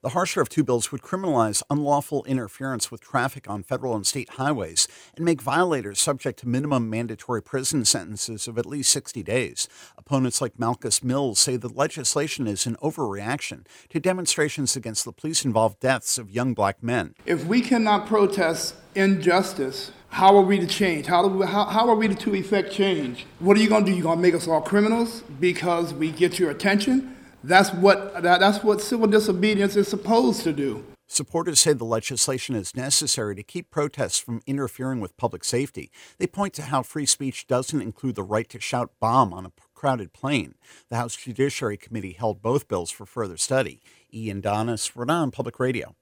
The harsher of two bills would criminalize unlawful interference with traffic on federal and state highways and make violators subject to minimum mandatory prison sentences of at least 60 days. Opponents like Malchus Mills say the legislation is an overreaction to demonstrations against the police-involved deaths of young black men. If we cannot protest injustice, how are we to change? How are we to effect change? What are you going to do? You're going to make us all criminals because we get your attention? That's what civil disobedience is supposed to do. Supporters say the legislation is necessary to keep protests from interfering with public safety. They point to how free speech doesn't include the right to shout bomb on a crowded plane. The House Judiciary Committee held both bills for further study. Ian Donis, Rhode Island Public Radio.